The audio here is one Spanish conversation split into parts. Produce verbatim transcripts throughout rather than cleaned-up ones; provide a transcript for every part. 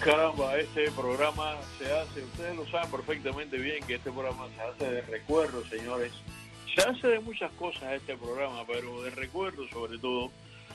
Caramba, este programa se hace, ustedes lo saben perfectamente bien que este programa se hace de recuerdo, señores. Se hace de muchas cosas este programa, pero de recuerdo sobre todo.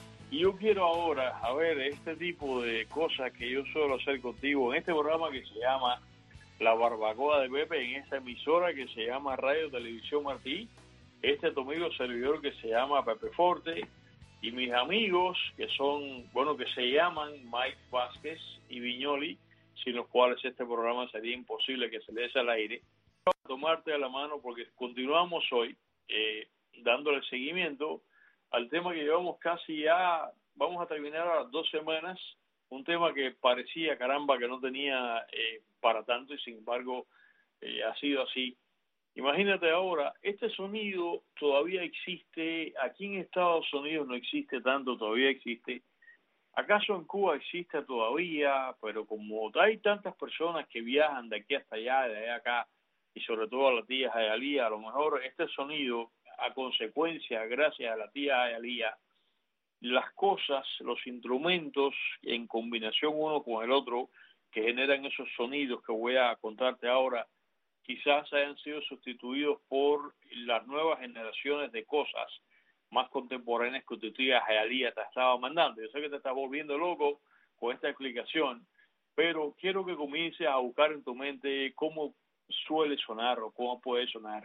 Y yo quiero ahora, a ver, este tipo de cosas que yo suelo hacer contigo en este programa que se llama La Barbacoa de Pepe, en esta emisora que se llama Radio Televisión Martí, este tu amigo servidor que se llama Pepe Forte, y mis amigos que son, bueno, que se llaman Mike Vázquez y Viñoli, sin los cuales este programa sería imposible que se le des al aire. Voy a tomarte a la mano porque continuamos hoy eh, dándole seguimiento al tema que llevamos casi ya, vamos a terminar a las dos semanas, un tema que parecía, caramba, que no tenía eh, para tanto y sin embargo eh, ha sido así. Imagínate ahora, este sonido todavía existe, aquí en Estados Unidos no existe tanto, todavía existe. ¿Acaso en Cuba existe todavía? Pero como hay tantas personas que viajan de aquí hasta allá, de allá acá, y sobre todo a la tía Jayalía, a lo mejor este sonido, a consecuencia, gracias a la tía Jayalía, las cosas, los instrumentos, en combinación uno con el otro, que generan esos sonidos que voy a contarte ahora, quizás hayan sido sustituidos por las nuevas generaciones de cosas más contemporáneas que tu tía Jayalía te estaba mandando. Yo sé que te estás volviendo loco con esta explicación, pero quiero que comiences a buscar en tu mente cómo suele sonar o cómo puede sonar.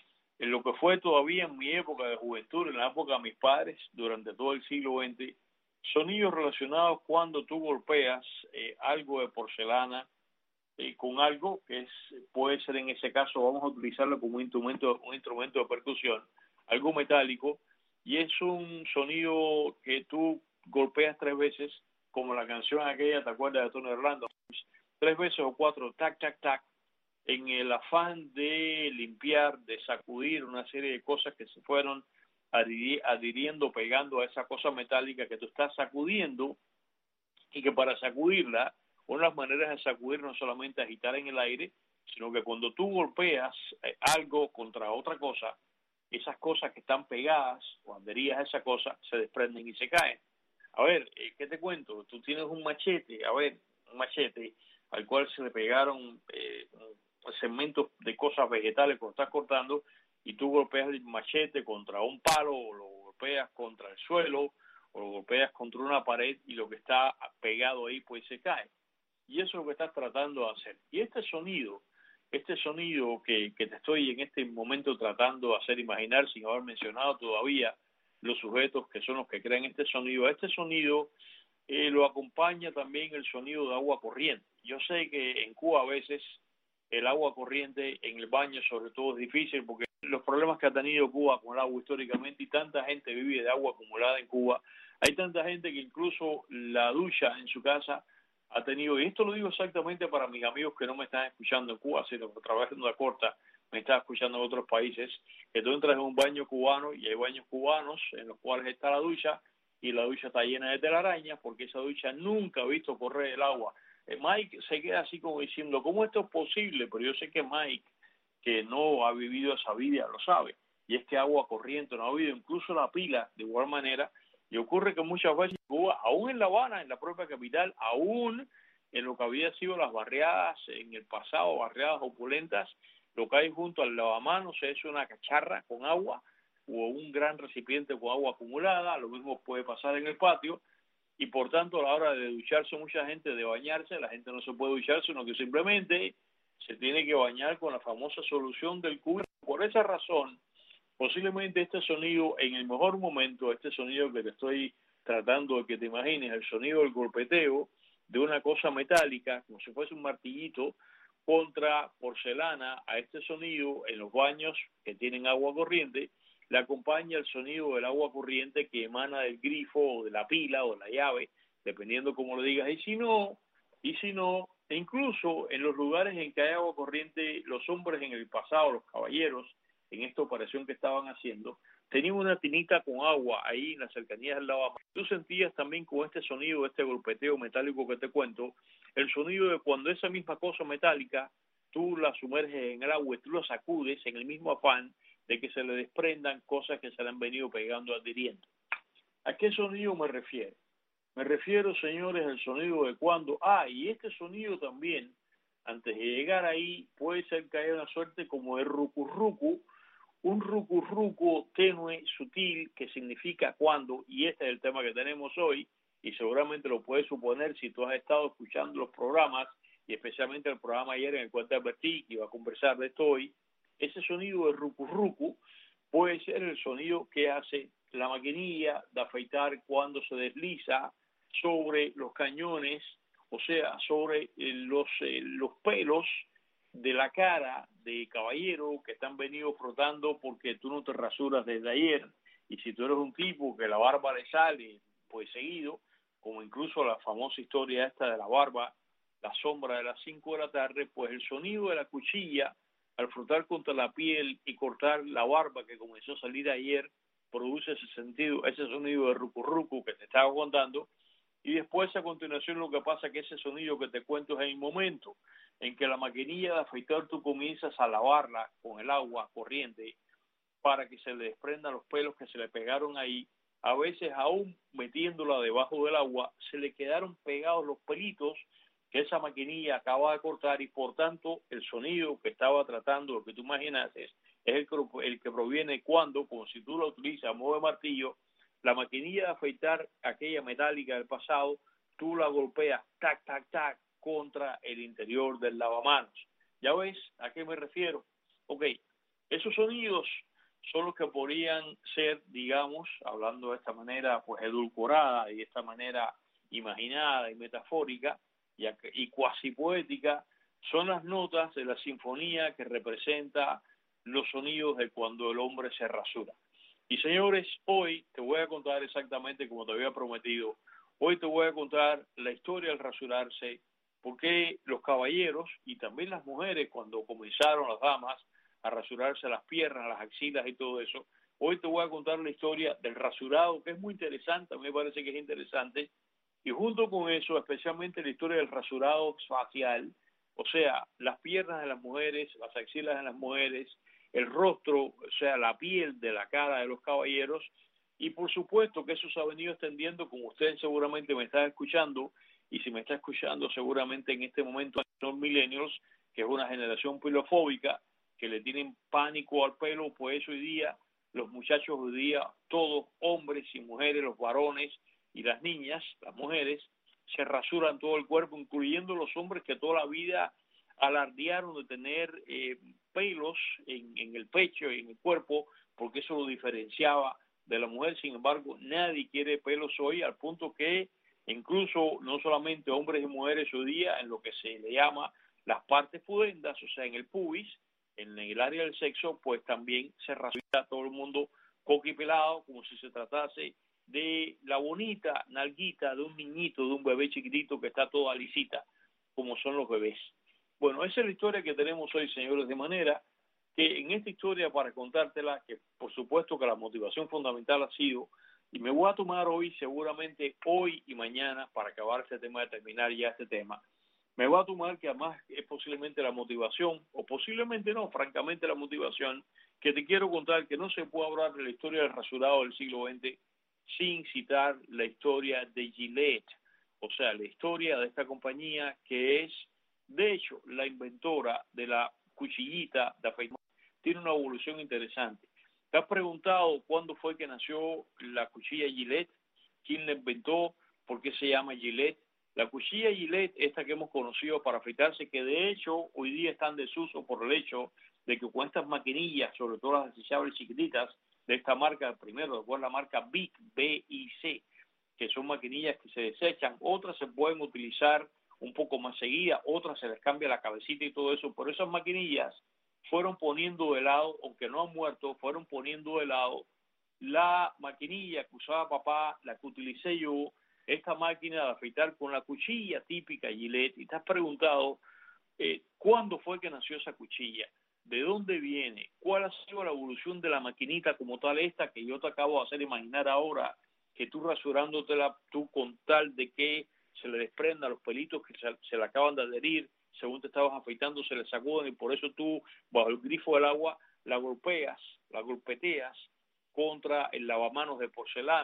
En lo que fue todavía en mi época de juventud, en la época de mis padres, durante todo el siglo veinte, sonidos relacionados cuando tú golpeas eh, algo de porcelana, Eh, con algo que es puede ser en ese caso, vamos a utilizarlo como un instrumento, un instrumento de percusión, algo metálico, y es un sonido que tú golpeas tres veces, como la canción aquella, ¿te acuerdas de Tony Orlando? Tres veces o cuatro, tac, tac, tac, en el afán de limpiar, de sacudir una serie de cosas que se fueron adhiriendo, pegando a esa cosa metálica que tú estás sacudiendo, y que para sacudirla, una de las maneras de sacudir no solamente agitar en el aire, sino que cuando tú golpeas eh, algo contra otra cosa, esas cosas que están pegadas o adheridas a esa cosa se desprenden y se caen. A ver, eh, ¿qué te cuento? Tú tienes un machete, a ver, un machete al cual se le pegaron eh, segmentos de cosas vegetales que lo estás cortando, y tú golpeas el machete contra un palo o lo golpeas contra el suelo o lo golpeas contra una pared y lo que está pegado ahí pues se cae. Y eso es lo que estás tratando de hacer. Y este sonido, este sonido que, que te estoy en este momento tratando de hacer imaginar, sin haber mencionado todavía los sujetos que son los que crean este sonido, este sonido eh, lo acompaña también el sonido de agua corriente. Yo sé que en Cuba a veces el agua corriente en el baño sobre todo es difícil porque los problemas que ha tenido Cuba con el agua históricamente, y tanta gente vive de agua acumulada en Cuba, hay tanta gente que incluso la ducha en su casa ha tenido, y esto lo digo exactamente para mis amigos que no me están escuchando en Cuba, sino que a través de una corta me están escuchando en otros países, que tú entras en un baño cubano y hay baños cubanos en los cuales está la ducha y la ducha está llena de telarañas porque esa ducha nunca ha visto correr el agua. Eh, Mike se queda así como diciendo, ¿cómo esto es posible? Pero yo sé que Mike, que no ha vivido esa vida, lo sabe, y es que agua corriente no ha habido, incluso la pila de igual manera. Y ocurre que muchas veces en Cuba, aún en La Habana, en la propia capital, aún en lo que había sido las barriadas en el pasado, barriadas opulentas, lo que hay junto al lavamanos es una cacharra con agua o un gran recipiente con agua acumulada. Lo mismo puede pasar en el patio, y por tanto a la hora de ducharse mucha gente, de bañarse, la gente no se puede duchar, sino que simplemente se tiene que bañar con la famosa solución del cubo. Por esa razón, posiblemente este sonido, en el mejor momento, este sonido que te estoy tratando de que te imagines, el sonido del golpeteo de una cosa metálica, como si fuese un martillito, contra porcelana, a este sonido en los baños que tienen agua corriente, le acompaña el sonido del agua corriente que emana del grifo o de la pila o de la llave, dependiendo cómo lo digas, y si no, y si no, e incluso en los lugares en que hay agua corriente, los hombres en el pasado, los caballeros, en esta operación que estaban haciendo, tenían una tinita con agua ahí en las cercanías del lavamanos. Tú sentías también con este sonido, este golpeteo metálico que te cuento, el sonido de cuando esa misma cosa metálica, tú la sumerges en el agua y tú la sacudes en el mismo afán de que se le desprendan cosas que se le han venido pegando, adhiriendo. ¿A qué sonido me refiero? Me refiero, señores, al sonido de cuando. Ah, y este sonido también, antes de llegar ahí, puede ser que haya una suerte como de rucurrucu, un rucurruco tenue, sutil, que significa cuando, y este es el tema que tenemos hoy, y seguramente lo puedes suponer si tú has estado escuchando los programas, y especialmente el programa ayer en el cual te advertí que iba a conversar de esto hoy. Ese sonido de rucurruco puede ser el sonido que hace la maquinilla de afeitar cuando se desliza sobre los cañones, o sea, sobre los, eh, los pelos de la cara de caballero que están venido frotando porque tú no te rasuras desde ayer, y si tú eres un tipo que la barba le sale pues seguido, como incluso la famosa historia esta de la barba, la sombra de las cinco de la tarde, pues el sonido de la cuchilla al frotar contra la piel y cortar la barba que comenzó a salir ayer produce ese sentido, ese sonido de rucurruco que te estaba contando. Y después a continuación lo que pasa es que ese sonido que te cuento es el momento en que la maquinilla de afeitar tú comienzas a lavarla con el agua corriente para que se le desprendan los pelos que se le pegaron ahí. A veces aún metiéndola debajo del agua se le quedaron pegados los pelitos que esa maquinilla acaba de cortar, y por tanto el sonido que estaba tratando, lo que tú imaginas, es, es el, que, el que proviene cuando, como si tú lo utilizas a modo de martillo, la maquinilla de afeitar, aquella metálica del pasado, tú la golpeas, tac, tac, tac, contra el interior del lavamanos. ¿Ya ves a qué me refiero? Ok, esos sonidos son los que podrían ser, digamos, hablando de esta manera, pues edulcorada y de esta manera imaginada y metafórica y, y cuasi poética, son las notas de la sinfonía que representa los sonidos de cuando el hombre se rasura. Y señores, hoy te voy a contar exactamente como te había prometido. Hoy te voy a contar la historia del rasurarse, porque los caballeros y también las mujeres, cuando comenzaron las damas a rasurarse las piernas, las axilas y todo eso, hoy te voy a contar la historia del rasurado, que es muy interesante, a mí me parece que es interesante, y junto con eso, especialmente la historia del rasurado facial, o sea, las piernas de las mujeres, las axilas de las mujeres, el rostro, o sea, la piel de la cara de los caballeros, y por supuesto que eso se ha venido extendiendo, como ustedes seguramente me están escuchando, y si me está escuchando seguramente en este momento son millennials, que es una generación pilofóbica, que le tienen pánico al pelo, pues hoy día los muchachos hoy día, todos hombres y mujeres, los varones y las niñas, las mujeres, se rasuran todo el cuerpo, incluyendo los hombres que toda la vida alardearon de tener eh, pelos en, en el pecho y en el cuerpo, porque eso lo diferenciaba de la mujer. Sin embargo, nadie quiere pelos hoy, al punto que incluso no solamente hombres y mujeres hoy día, en lo que se le llama las partes pudendas, o sea, en el pubis, en el área del sexo, pues también se rasura todo el mundo coquipelado, como si se tratase de la bonita nalguita de un niñito, de un bebé chiquitito que está toda lisita, como son los bebés. Bueno, esa es la historia que tenemos hoy, señores, de manera que en esta historia, para contártela, que por supuesto que la motivación fundamental ha sido, y me voy a tomar hoy, seguramente hoy y mañana, para acabar este tema, de terminar ya este tema, me voy a tomar que además es posiblemente la motivación, o posiblemente no, francamente la motivación, que te quiero contar que no se puede hablar de la historia del rasurado del siglo veinte sin citar la historia de Gillette, o sea, la historia de esta compañía que es, de hecho, la inventora de la cuchillita de afeitar. Tiene una evolución interesante. ¿Te has preguntado cuándo fue que nació la cuchilla Gillette? ¿Quién la inventó? ¿Por qué se llama Gillette? La cuchilla Gillette, esta que hemos conocido para afeitarse, que de hecho hoy día están en desuso por el hecho de que con estas maquinillas, sobre todo las desechables chiquititas, de esta marca, primero, después la marca Bic, B I C, que son maquinillas que se desechan, otras se pueden utilizar un poco más seguida, otras se les cambia la cabecita y todo eso, pero esas maquinillas fueron poniendo de lado, aunque no han muerto, fueron poniendo de lado la maquinilla que usaba papá, la que utilicé yo, esta máquina de afeitar con la cuchilla típica Gillette. Y te has preguntado, eh, ¿cuándo fue que nació esa cuchilla? ¿De dónde viene? ¿Cuál ha sido la evolución de la maquinita como tal esta que yo te acabo de hacer imaginar ahora, que tú rasurándotela, tú con tal de que se le desprenda los pelitos que se, se le acaban de adherir, según te estabas afeitando, se le sacuden, y por eso tú, bajo el grifo del agua, la golpeas, la golpeteas contra el lavamanos de porcelana,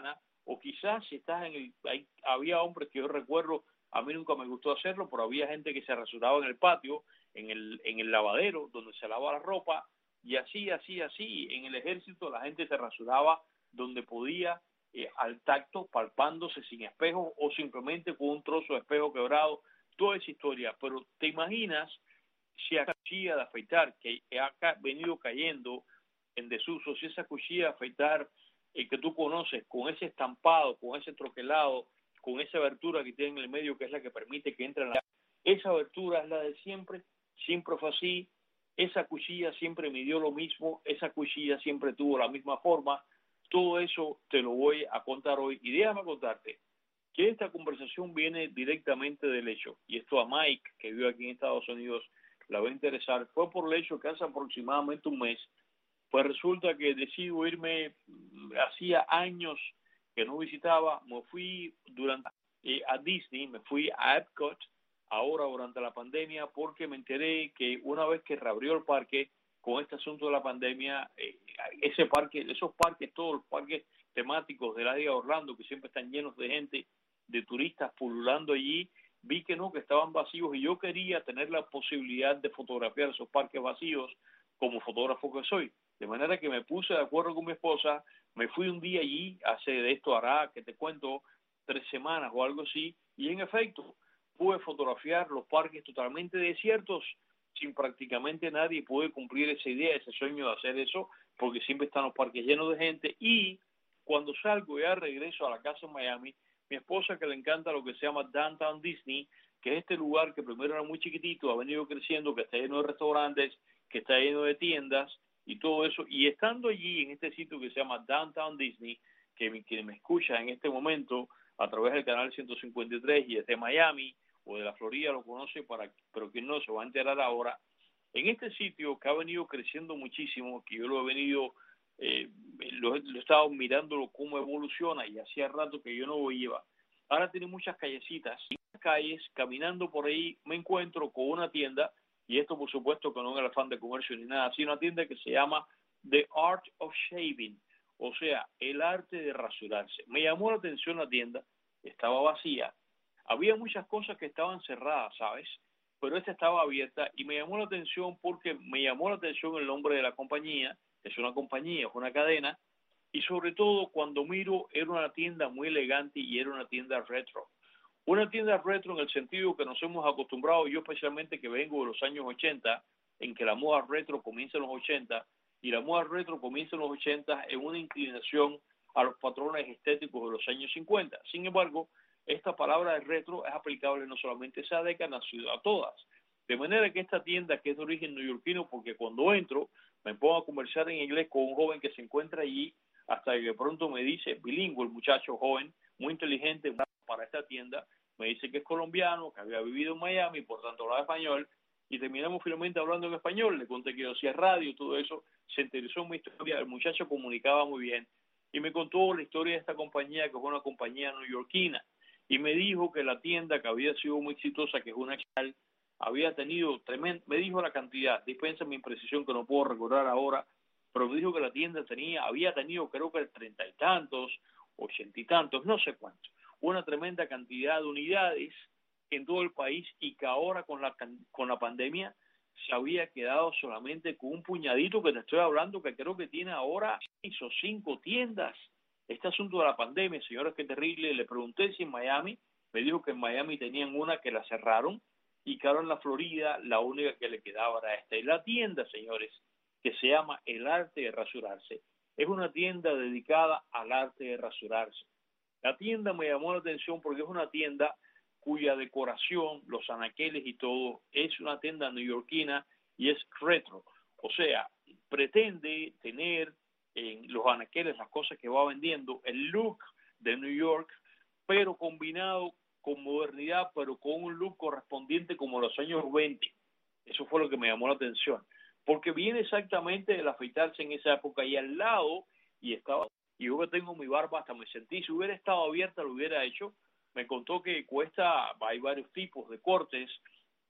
o quizás si estás en el... Hay, había hombres que yo recuerdo, a mí nunca me gustó hacerlo, pero había gente que se rasuraba en el patio, en el, en el lavadero, donde se lava la ropa, y así, así, así. En el ejército la gente se rasuraba donde podía, eh, al tacto, palpándose sin espejo o simplemente con un trozo de espejo quebrado, toda esa historia. Pero te imaginas si esa cuchilla de afeitar que ha venido cayendo en desuso, si esa cuchilla de afeitar eh, que tú conoces, con ese estampado, con ese troquelado, con esa abertura que tiene en el medio, que es la que permite que entre en la... Esa abertura es la de siempre, siempre fue así, esa cuchilla siempre midió lo mismo, esa cuchilla siempre tuvo la misma forma. Todo eso te lo voy a contar hoy, y déjame contarte que esta conversación viene directamente del hecho, y esto a Mike, que vive aquí en Estados Unidos, la va a interesar. Fue por el hecho que hace aproximadamente un mes, pues resulta que decido irme, hacía años que no visitaba, me fui durante eh, a Disney, me fui a Epcot, ahora durante la pandemia, porque me enteré que una vez que reabrió el parque, con este asunto de la pandemia, eh, ese parque, esos parques, todos los parques temáticos del área de Orlando, que siempre están llenos de gente, de turistas pululando allí, vi que no, que estaban vacíos, y yo quería tener la posibilidad de fotografiar esos parques vacíos como fotógrafo que soy. De manera que me puse de acuerdo con mi esposa, me fui un día allí, hace de esto hará, que te cuento, tres semanas o algo así, y en efecto, pude fotografiar los parques totalmente desiertos, sin prácticamente nadie, y pude cumplir esa idea, ese sueño de hacer eso, porque siempre están los parques llenos de gente. Y cuando salgo ya regreso a la casa en Miami, mi esposa, que le encanta lo que se llama Downtown Disney, que es este lugar que primero era muy chiquitito, ha venido creciendo, que está lleno de restaurantes, que está lleno de tiendas y todo eso, y estando allí en este sitio que se llama Downtown Disney, que quien me escucha en este momento a través del canal ciento cincuenta y tres y desde Miami o de la Florida lo conoce, para, pero quien no se va a enterar ahora, en este sitio que ha venido creciendo muchísimo, que yo lo he venido, eh, lo, lo he estado mirándolo cómo evoluciona, y hacía rato que yo no lo iba. Ahora tiene muchas callecitas, y en las calles, caminando por ahí, me encuentro con una tienda, y esto por supuesto que no es el afán de comercio ni nada, sino una tienda que se llama The Art of Shaving, o sea, el arte de rasurarse. Me llamó la atención la tienda, estaba vacía, había muchas cosas que estaban cerradas, ¿sabes? Pero esta estaba abierta, y me llamó la atención porque me llamó la atención el nombre de la compañía. Es una compañía, es una cadena, y sobre todo cuando miro era una tienda muy elegante y era una tienda retro. Una tienda retro en el sentido que nos hemos acostumbrado, yo especialmente que vengo de los años ochenta, en que la moda retro comienza en los ochenta, y la moda retro comienza en los ochenta en una inclinación a los patrones estéticos de los años cincuenta. Sin embargo, esta palabra de retro es aplicable no solamente a esa década, sino a todas. De manera que esta tienda, que es de origen neoyorquino, porque cuando entro me pongo a conversar en inglés con un joven que se encuentra allí, hasta que de pronto me dice, bilingüe, el muchacho joven, muy inteligente para esta tienda, me dice que es colombiano, que había vivido en Miami, por tanto hablaba español, y terminamos finalmente hablando en español. Le conté que yo hacía radio y todo eso, se interesó en mi historia, el muchacho comunicaba muy bien, y me contó la historia de esta compañía, que es una compañía neoyorquina, y me dijo que la tienda, que había sido muy exitosa, que es una canal, había tenido tremendo, me dijo la cantidad, dispensa mi imprecisión que no puedo recordar ahora, pero me dijo que la tienda tenía, había tenido creo que treinta y tantos, ochenta y tantos, no sé cuántos, una tremenda cantidad de unidades en todo el país, y que ahora con la, con la pandemia se había quedado solamente con un puñadito, que te estoy hablando, que creo que tiene ahora seis o cinco tiendas. Este asunto de la pandemia, señores, qué terrible. Le pregunté si en Miami, me dijo que en Miami tenían una que la cerraron, y que ahora en la Florida la única que le quedaba era esta. Y la tienda, señores, que se llama El Arte de Rasurarse, es una tienda dedicada al arte de rasurarse. La tienda me llamó la atención porque es una tienda cuya decoración, los anaqueles y todo, es una tienda neoyorquina y es retro. O sea, pretende tener en los anaqueles, las cosas que va vendiendo, el look de New York, pero combinado con modernidad, pero con un look correspondiente como los años veinte. Eso fue lo que me llamó la atención, porque viene exactamente el afeitarse en esa época, y al lado, y estaba, y yo que tengo mi barba, hasta me sentí, si hubiera estado abierta lo hubiera hecho. Me contó que cuesta, hay varios tipos de cortes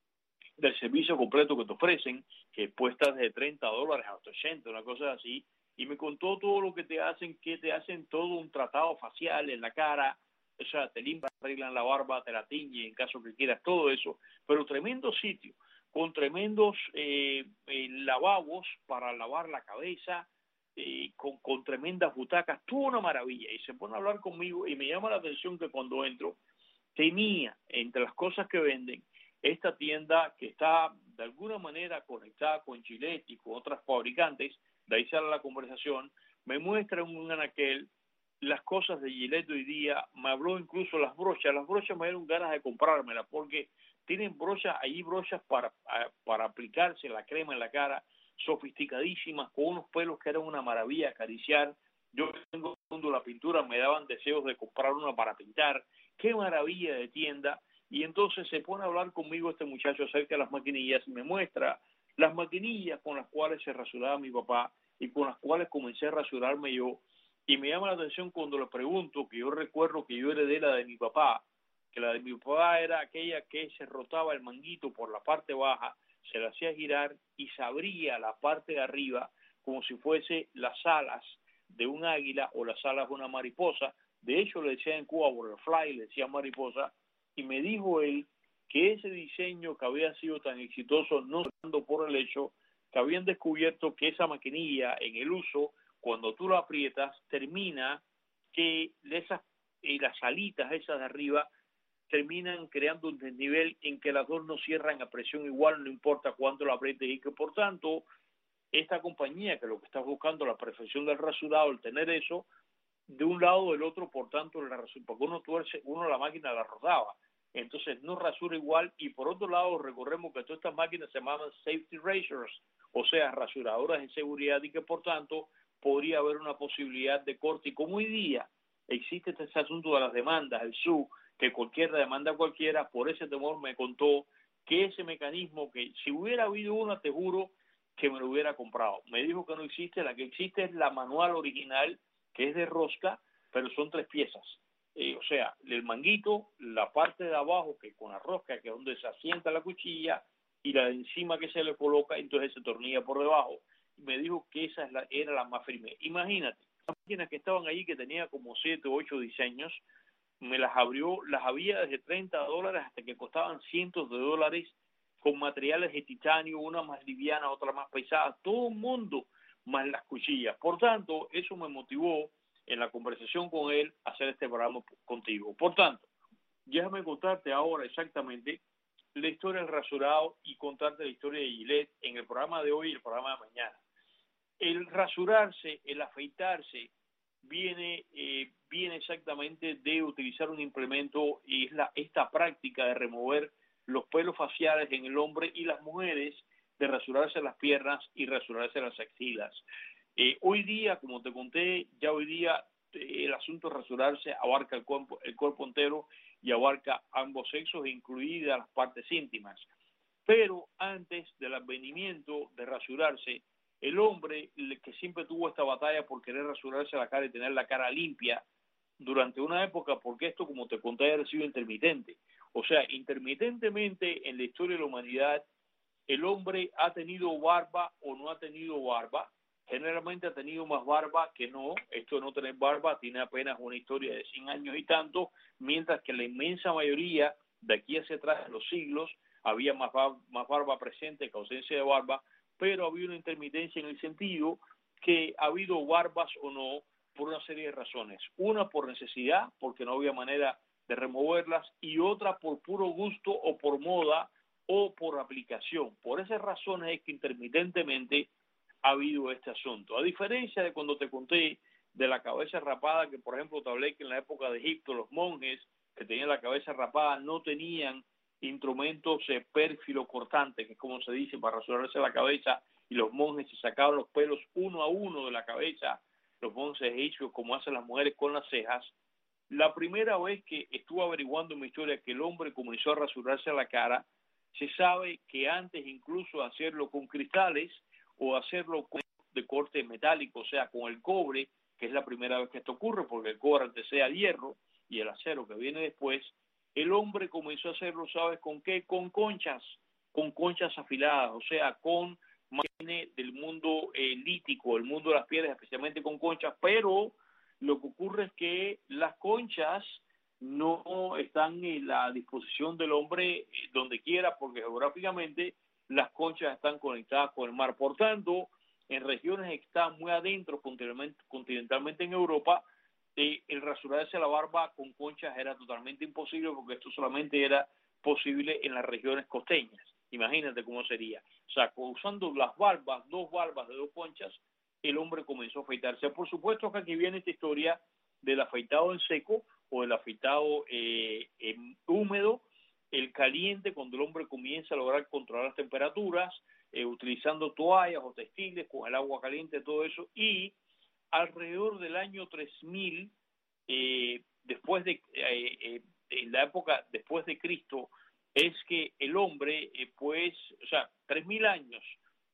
del servicio completo que te ofrecen, que cuesta desde treinta dólares hasta ochenta, una cosa así, y me contó todo lo que te hacen, que te hacen todo un tratado facial en la cara, o sea, te limpian, arreglan la barba, te la tiñen en caso que quieras, todo eso, pero tremendo sitio, con tremendos eh, eh, lavabos para lavar la cabeza, eh, con, con tremendas butacas, todo una maravilla, y se pone a hablar conmigo y me llama la atención que cuando entro, tenía entre las cosas que venden esta tienda que está de alguna manera conectada con Gillette y con otras fabricantes, de ahí sale la conversación, me muestra un anaquel las cosas de Gillette hoy día, me habló incluso las brochas, las brochas me dieron ganas de comprármelas porque tienen brochas, allí brochas para, para aplicarse la crema en la cara, sofisticadísimas, con unos pelos que eran una maravilla acariciar. Yo tengo mundo la pintura, me daban deseos de comprar una para pintar, qué maravilla de tienda. Y entonces se pone a hablar conmigo este muchacho acerca de las maquinillas y me muestra las maquinillas con las cuales se rasuraba mi papá y con las cuales comencé a rasurarme yo. Y me llama la atención cuando le pregunto, que yo recuerdo que yo heredé la de mi papá, que la de mi papá era aquella que se rotaba el manguito por la parte baja, se la hacía girar y se abría la parte de arriba como si fuese las alas de un águila o las alas de una mariposa. De hecho, le decía en Cuba butterfly, le decía mariposa, y me dijo él que ese diseño que había sido tan exitoso, no dando por el hecho que habían descubierto que esa maquinilla en el uso, cuando tú la aprietas, termina que esas, y las alitas esas de arriba terminan creando un desnivel en que las dos no cierran a presión igual, no importa cuánto la aprietes, y que por tanto esta compañía, que lo que está buscando la perfección del rasurado, el tener eso de un lado o del otro, por tanto, la rasura, porque uno tuerce, uno la máquina la rodaba, entonces no rasura igual. Y por otro lado, recordemos que todas estas máquinas se llaman safety razors, o sea, rasuradoras de seguridad, y que por tanto podría haber una posibilidad de corte. Y como hoy día existe este asunto de las demandas, el S U, que cualquiera demanda a cualquiera, por ese temor me contó que ese mecanismo, que si hubiera habido una, te juro que me lo hubiera comprado. Me dijo que no existe, la que existe es la manual original, que es de rosca, pero son tres piezas. Eh, o sea, el manguito, la parte de abajo, que con la rosca, que es donde se asienta la cuchilla, y la de encima que se le coloca, entonces se tornilla por debajo. Y me dijo que esa es la, era la más firme. Imagínate, las máquinas que estaban allí, que tenía como siete o ocho diseños, me las abrió, las había desde treinta dólares hasta que costaban cientos de dólares, con materiales de titanio, una más liviana, otra más pesada, todo el mundo, más las cuchillas. Por tanto, eso me motivó en la conversación con él a hacer este programa contigo. Por tanto, déjame contarte ahora exactamente la historia del rasurado y contarte la historia de Gillette en el programa de hoy y el programa de mañana. El rasurarse, el afeitarse, viene, eh, viene exactamente de utilizar un implemento, y es la, esta práctica de remover los pelos faciales en el hombre, y las mujeres de rasurarse las piernas y rasurarse las axilas. Eh, hoy día, como te conté, ya hoy día eh, el asunto de rasurarse abarca el cuerpo, el cuerpo entero y abarca ambos sexos, incluidas las partes íntimas. Pero antes del advenimiento de rasurarse, el hombre que siempre tuvo esta batalla por querer rasurarse la cara y tener la cara limpia durante una época, porque esto, como te conté, ha sido intermitente. O sea, intermitentemente en la historia de la humanidad, el hombre ha tenido barba o no ha tenido barba. Generalmente ha tenido más barba que no. Esto de no tener barba tiene apenas una historia de cien años y tanto, mientras que la inmensa mayoría, de aquí hacia atrás, en los siglos, había más barba, más barba presente que ausencia de barba, pero había una intermitencia en el sentido que ha habido barbas o no por una serie de razones. Una por necesidad, porque no había manera de removerlas, y otra por puro gusto o por moda o por aplicación. Por esas razones es que intermitentemente ha habido este asunto. A diferencia de cuando te conté de la cabeza rapada, que por ejemplo te hablé que en la época de Egipto los monjes que tenían la cabeza rapada no tenían instrumentos eh, pérfilo cortantes, que es como se dice, para rasurarse la cabeza, y los monjes se sacaban los pelos uno a uno de la cabeza, los monjes egipcios, como hacen las mujeres con las cejas. La primera vez que estuve averiguando en mi historia que el hombre comenzó a rasurarse la cara, se sabe que antes incluso de hacerlo con cristales o hacerlo con de corte metálico, o sea, con el cobre, que es la primera vez que esto ocurre, porque el cobre antecede al hierro y el acero que viene después, el hombre comenzó a hacerlo, ¿sabes con qué? Con conchas, con conchas afiladas, o sea, con más viene del mundo eh, lítico, el mundo de las piedras, especialmente con conchas, pero lo que ocurre es que las conchas no están en la disposición del hombre eh, donde quiera, porque geográficamente las conchas están conectadas con el mar. Por tanto, en regiones que están muy adentro, continentalmente, continentalmente en Europa, eh, el rasurarse la barba con conchas era totalmente imposible, porque esto solamente era posible en las regiones costeñas. Imagínate cómo sería. O sea, usando las barbas, dos barbas de dos conchas, el hombre comenzó a afeitarse. Por supuesto que aquí viene esta historia del afeitado en seco o del afeitado eh, en húmedo, el caliente, cuando el hombre comienza a lograr controlar las temperaturas, eh, utilizando toallas o textiles con el agua caliente, todo eso, y alrededor del año tres mil, eh, después de, eh, eh, en la época después de Cristo, es que el hombre, eh, pues, o sea, tres mil años,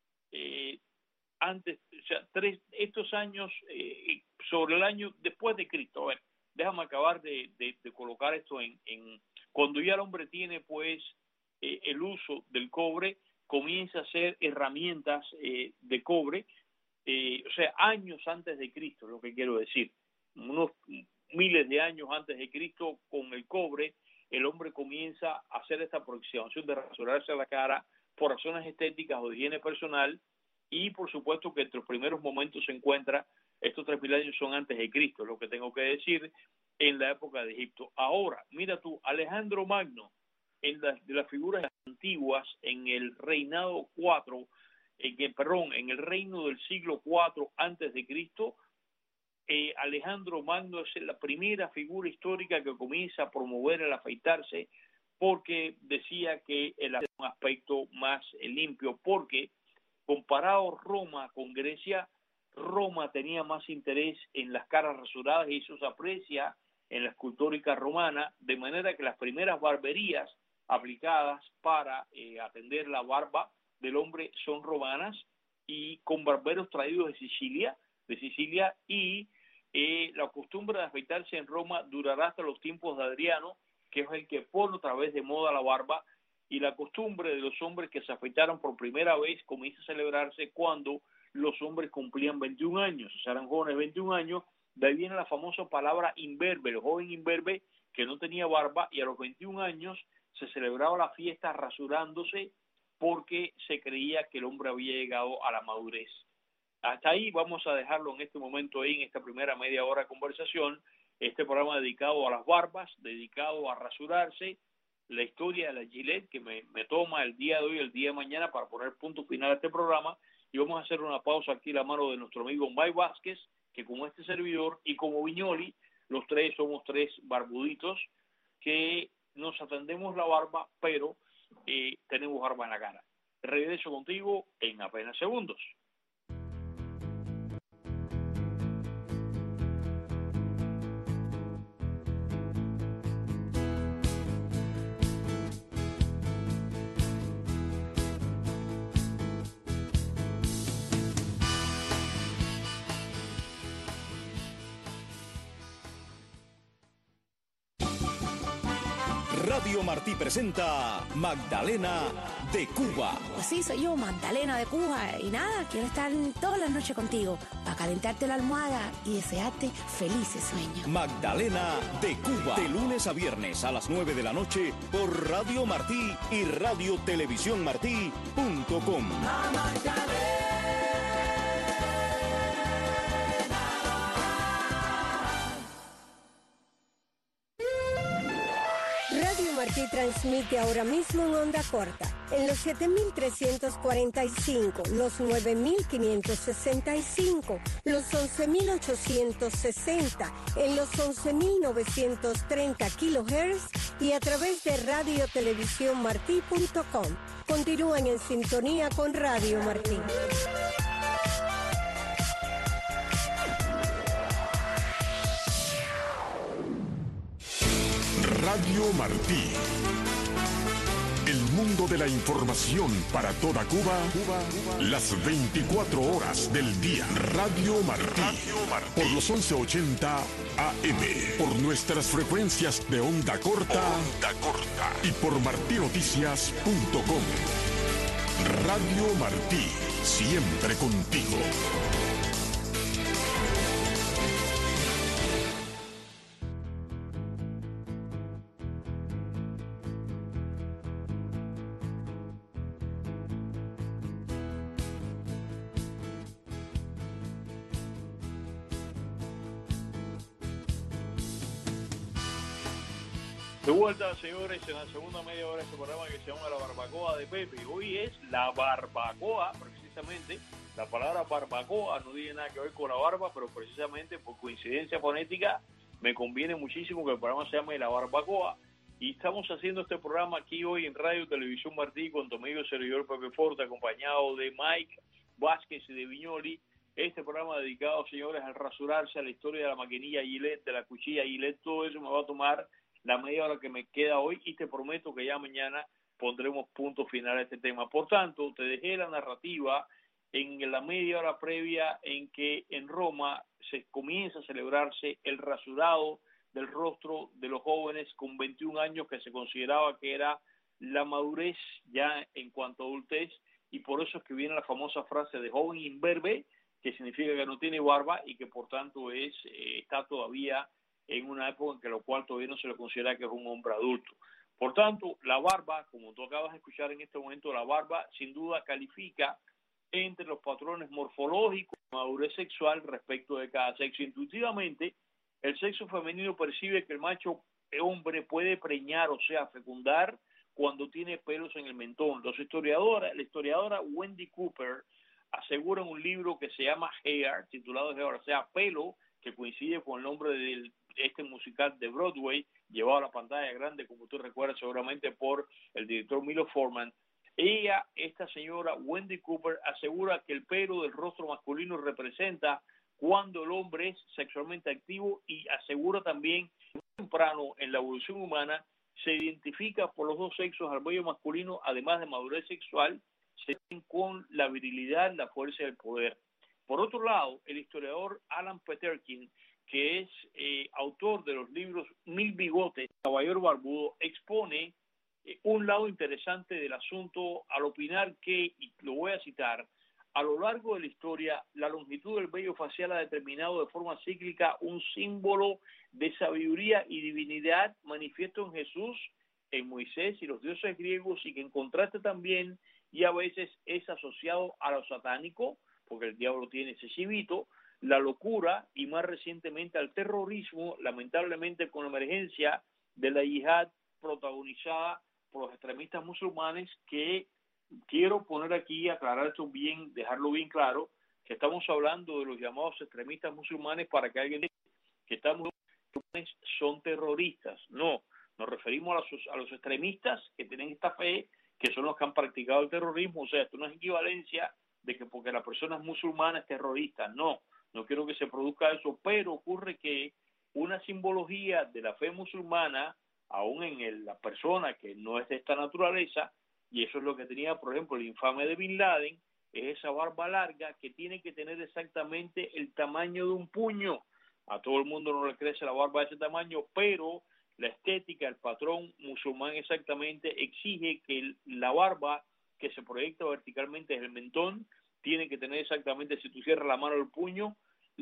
eh, antes, o sea, tres, estos años, eh, sobre el año después de Cristo, a ver, déjame acabar de, de, de colocar esto en, en, cuando ya el hombre tiene, pues, eh, el uso del cobre, comienza a hacer herramientas eh, de cobre, eh, o sea, años antes de Cristo, lo que quiero decir, unos miles de años antes de Cristo, con el cobre, el hombre comienza a hacer esta aproximación de rasurarse la cara por razones estéticas o de higiene personal, y por supuesto que entre los primeros momentos se encuentra, estos tres mil años son antes de Cristo, lo que tengo que decir, en la época de Egipto. Ahora, mira tú, Alejandro Magno, en las de las figuras antiguas, en el reinado cuatro, en el, perdón, en el reino del siglo cuatro antes de Cristo, eh, Alejandro Magno es la primera figura histórica que comienza a promover el afeitarse, porque decía que era un aspecto más eh, limpio, porque comparado Roma con Grecia, Roma tenía más interés en las caras rasuradas y eso se aprecia en la escultórica romana, de manera que las primeras barberías aplicadas para eh, atender la barba del hombre son romanas y con barberos traídos de Sicilia, de Sicilia y eh, la costumbre de afeitarse en Roma durará hasta los tiempos de Adriano, que es el que pone otra vez de moda la barba, y la costumbre de los hombres que se afeitaron por primera vez comienza a celebrarse cuando los hombres cumplían veintiún años, o sea, eran jóvenes veintiún años, de ahí viene la famosa palabra imberbe, el joven imberbe que no tenía barba, y a los veintiún años se celebraba la fiesta rasurándose porque se creía que el hombre había llegado a la madurez. Hasta ahí vamos a dejarlo en este momento, ahí en esta primera media hora de conversación, este programa dedicado a las barbas, dedicado a rasurarse, la historia de la Gillette que me, me toma el día de hoy, el día de mañana para poner punto final a este programa, y vamos a hacer una pausa aquí a la mano de nuestro amigo Mike Vázquez, que como este servidor y como Viñoli, los tres somos tres barbuditos que nos atendemos la barba, pero eh, tenemos barba en la cara. Regreso contigo en apenas segundos. Radio Martí presenta Magdalena de Cuba. Pues sí, soy yo, Magdalena de Cuba. Y nada, quiero estar todas las noches contigo para calentarte la almohada y desearte felices sueños. Magdalena de Cuba. De lunes a viernes a las nueve de la noche por Radio Martí y Radio Televisión Martí punto com. Radio Martí transmite ahora mismo en onda corta, en los siete mil trescientos cuarenta y cinco, los nueve mil quinientos sesenta y cinco, los once mil ochocientos sesenta, en los once mil novecientos treinta kilohertz y a través de Radio Televisión Martí punto com. Continúen en sintonía con Radio Martí. Radio Martí. El mundo de la información para toda Cuba, Cuba, Cuba. Las veinticuatro horas del día. Radio Martí. Radio Martí. Por los once ochenta A M. Por nuestras frecuencias de onda corta. Onda corta. Y por martinoticias punto com. Radio Martí. siempre contigo. De vuelta, señores, en la segunda media hora de este programa que se llama La Barbacoa de Pepe. Hoy es la barbacoa, precisamente. La palabra barbacoa no tiene nada que ver con la barba, pero precisamente por coincidencia fonética me conviene muchísimo que el programa se llame La Barbacoa. Y estamos haciendo este programa aquí hoy en Radio Televisión Martí con tu amigo servidor Pepe Forte, acompañado de Mike Vázquez y de Viñoli. Este programa dedicado, señores, al rasurarse, a la historia de la maquinilla Gillette, de la cuchilla Gillette. Todo eso me va a tomar la media hora que me queda hoy y te prometo que ya mañana pondremos punto final a este tema. Por tanto, te dejé la narrativa en la media hora previa en que en Roma se comienza a celebrarse el rasurado del rostro de los jóvenes con veintiún años, que se consideraba que era la madurez ya en cuanto a adultez, y por eso es que viene la famosa frase de joven imberbe, que significa que no tiene barba y que por tanto es eh, está todavía en una época en que lo cual todavía no se le considera que es un hombre adulto. Por tanto, la barba, como tú acabas de escuchar en este momento, la barba sin duda califica entre los patrones morfológicos de madurez sexual respecto de cada sexo. Intuitivamente, el sexo femenino percibe que el macho hombre puede preñar, o sea, fecundar, cuando tiene pelos en el mentón. Los historiadores, la historiadora Wendy Cooper asegura en un libro que se llama Hair, titulado Hair, o sea, pelo, que coincide con el nombre del este musical de Broadway, llevado a la pantalla grande, como tú recuerdas seguramente, por el director Milo Forman. Ella, esta señora Wendy Cooper, asegura que el pelo del rostro masculino representa cuando el hombre es sexualmente activo, y asegura también que temprano en la evolución humana se identifica por los dos sexos al vello masculino, además de madurez sexual, se ven con la virilidad, la fuerza y el poder. Por otro lado, el historiador Alan Peterkin, que es eh, autor de los libros Mil Bigotes, Caballero Barbudo, expone eh, un lado interesante del asunto al opinar que, y lo voy a citar, a lo largo de la historia, la longitud del vello facial ha determinado de forma cíclica un símbolo de sabiduría y divinidad manifiesto en Jesús, en Moisés y los dioses griegos, y que en contraste también y a veces es asociado a lo satánico, porque el diablo tiene ese chivito, la locura y más recientemente al terrorismo, lamentablemente con la emergencia de la yihad protagonizada por los extremistas musulmanes, que quiero poner aquí, aclarar esto bien, dejarlo bien claro, que estamos hablando de los llamados extremistas musulmanes para que alguien diga que estamos son terroristas. No, nos referimos a los, a los extremistas que tienen esta fe, que son los que han practicado el terrorismo. O sea, esto no es equivalencia de que porque la persona es musulmana es terrorista. No, no quiero que se produzca eso, pero ocurre que una simbología de la fe musulmana, aún en el, la persona que no es de esta naturaleza, y eso es lo que tenía, por ejemplo, el infame de Bin Laden, es esa barba larga que tiene que tener exactamente el tamaño de un puño. A todo el mundo no le crece la barba de ese tamaño, pero la estética, el patrón musulmán exactamente exige que el, la barba que se proyecta verticalmente desde el mentón tiene que tener exactamente, si tú cierras la mano del puño,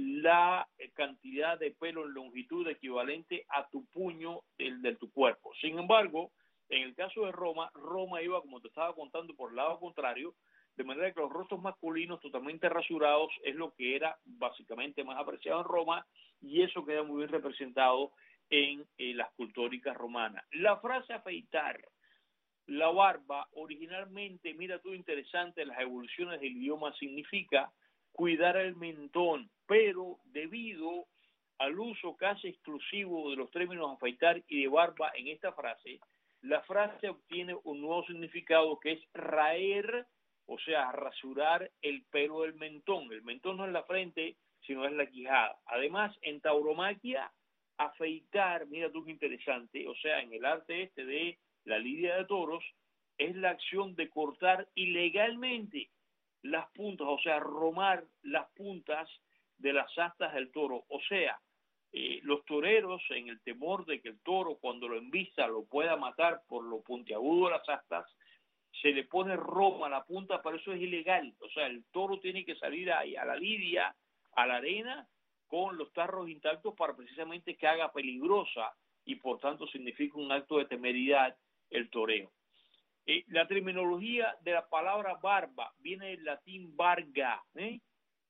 la cantidad de pelo en longitud equivalente a tu puño del, de tu cuerpo. Sin embargo, en el caso de Roma, Roma iba, como te estaba contando, por el lado contrario, de manera que los rostros masculinos totalmente rasurados es lo que era básicamente más apreciado en Roma, y eso queda muy bien representado en eh, la escultórica romana. La frase afeitar la barba, originalmente, mira tú, interesante, las evoluciones del idioma, significa cuidar el mentón, pero debido al uso casi exclusivo de los términos afeitar y de barba en esta frase, la frase obtiene un nuevo significado que es raer, o sea, rasurar el pelo del mentón. El mentón no es la frente, sino es la quijada. Además, en tauromaquia, afeitar, mira tú qué interesante, o sea, en el arte este de la lidia de toros, es la acción de cortar ilegalmente las puntas, o sea, romar las puntas de las astas del toro. O sea, eh, los toreros, en el temor de que el toro, cuando lo embista, lo pueda matar por lo puntiagudo de las astas, se le pone roma a la punta, pero eso es ilegal. O sea, el toro tiene que salir ahí a la lidia, a la arena, con los tarros intactos para precisamente que haga peligrosa y por tanto significa un acto de temeridad el toreo. Eh, la terminología de la palabra barba viene del latín varga, ¿eh?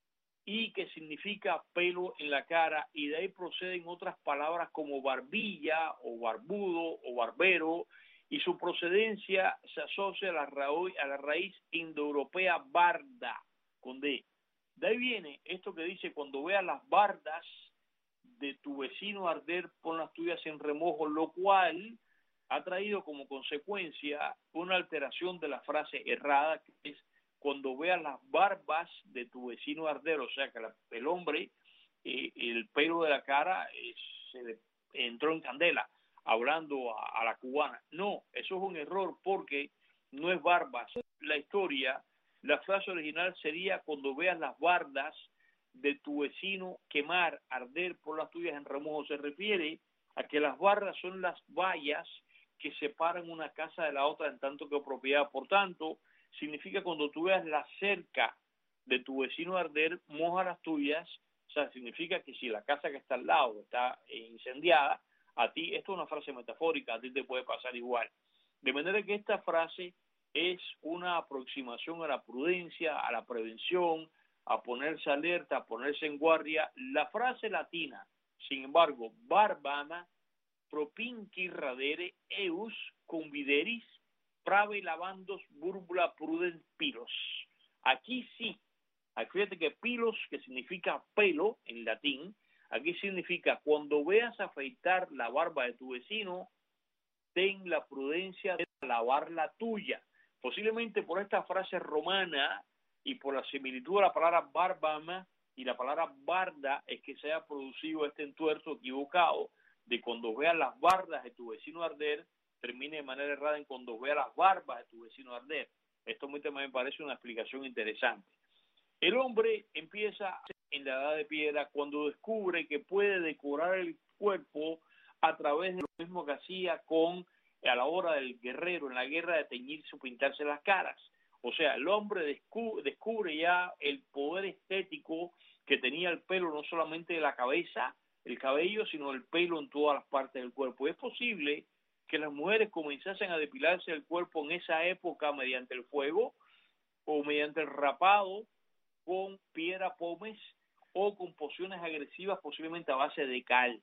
y que significa pelo en la cara, y de ahí proceden otras palabras como barbilla o barbudo o barbero, y su procedencia se asocia a la, raíz, a la raíz indoeuropea barda, con D. De ahí viene esto que dice: cuando veas las bardas de tu vecino arder, pon las tuyas en remojo, lo cual ha traído como consecuencia una alteración de la frase errada, que es cuando veas las barbas de tu vecino arder, o sea que la, el hombre, eh, el pelo de la cara eh, se le entró en candela, hablando a, a la cubana. No, eso es un error, porque no es barbas. La historia, la frase original sería: cuando veas las bardas de tu vecino quemar, arder, por las tuyas en remojo. Se refiere a que las bardas son las vallas que separan una casa de la otra en tanto que propiedad. Por tanto, significa cuando tú veas la cerca de tu vecino arder, moja las tuyas. O sea, significa que si la casa que está al lado está incendiada, a ti, esto es una frase metafórica, a ti te puede pasar igual. De manera que esta frase es una aproximación a la prudencia, a la prevención, a ponerse alerta, a ponerse en guardia. La frase latina, sin embargo, barbana, propinqui radere, eus convideris, prave lavandos burbula prudent pilos. Aquí sí, aquí fíjate que pilos, que significa pelo en latín, aquí significa: cuando veas afeitar la barba de tu vecino, ten la prudencia de lavar la tuya. Posiblemente por esta frase romana y por la similitud de la palabra barbama y la palabra barda es que se haya producido este entuerto equivocado de cuando veas las bardas de tu vecino arder, termine de manera errada en cuando veas las barbas de tu vecino arder. Esto me parece una explicación interesante. El hombre empieza en la edad de piedra cuando descubre que puede decorar el cuerpo a través de lo mismo que hacía con a la hora del guerrero en la guerra, de teñirse o pintarse las caras. O sea, el hombre descubre, descubre ya el poder estético que tenía el pelo, no solamente de la cabeza, el cabello, sino el pelo en todas las partes del cuerpo. Es posible que las mujeres comenzasen a depilarse el cuerpo en esa época mediante el fuego o mediante el rapado con piedra pómez o con pociones agresivas, posiblemente a base de cal.